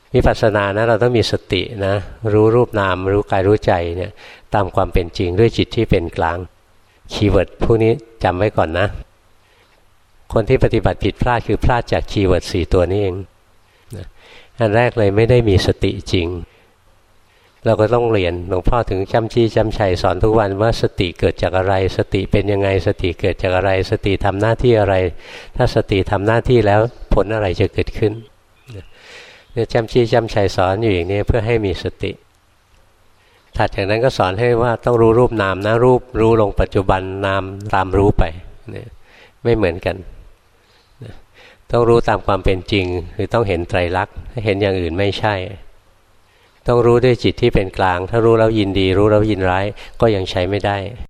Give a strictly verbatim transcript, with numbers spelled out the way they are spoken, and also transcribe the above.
วิปัสสนานะเราต้องมีสตินะรู้รูปนามรู้กายรู้ใจเนี่ยตามความเป็นจริงด้วยจิตที่เป็นกลางคีย์เวิร์ดพวกนี้จำไว้ก่อนนะคนที่ปฏิบัติผิดพลาดคือพลาดจากคีย์เวิร์ดสี่ตัวนี้เองอันแรกเลยไม่ได้มีสติจริงเราก็ต้องเรียนหลวงพ่อถึงจำจี้จำชัยสอนทุกวันว่าสติเกิดจากอะไรสติเป็นยังไงสติเกิดจากอะไรสติทำหน้าที่อะไรถ้าสติทำหน้าที่แล้วผลอะไรจะเกิดขึ้นเนี่ยจำจี้จำชัยสอนอยู่อย่างนี้เพื่อให้มีสติถัดจากนั้นก็สอนให้ว่าต้องรู้รูปนามนะรูปรู้ลงปัจจุบันนามตามรู้ไปเนี่ยไม่เหมือนกันต้องรู้ตามความเป็นจริงคือต้องเห็นไตรลักษณ์ถ้าเห็นอย่างอื่นไม่ใช่ต้องรู้ด้วยจิตที่เป็นกลางถ้ารู้แล้วยินดีรู้แล้วยินร้ายก็ยังใช้ไม่ได้